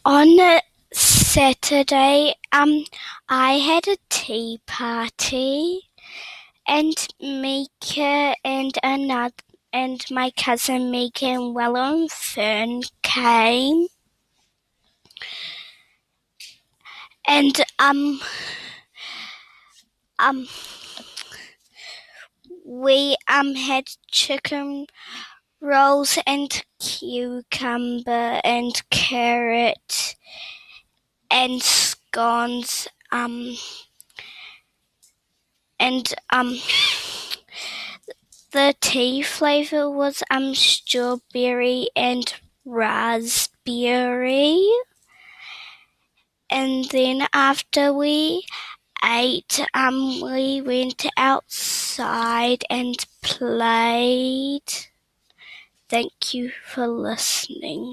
On Saturday, I had a tea party, and Mika and my cousin Mika and Willow and Fern came, and um we had chicken rolls and cucumber and carrot and scones, and the tea flavour was strawberry and raspberry. And then after we ate, we went outside and played. Thank you for listening.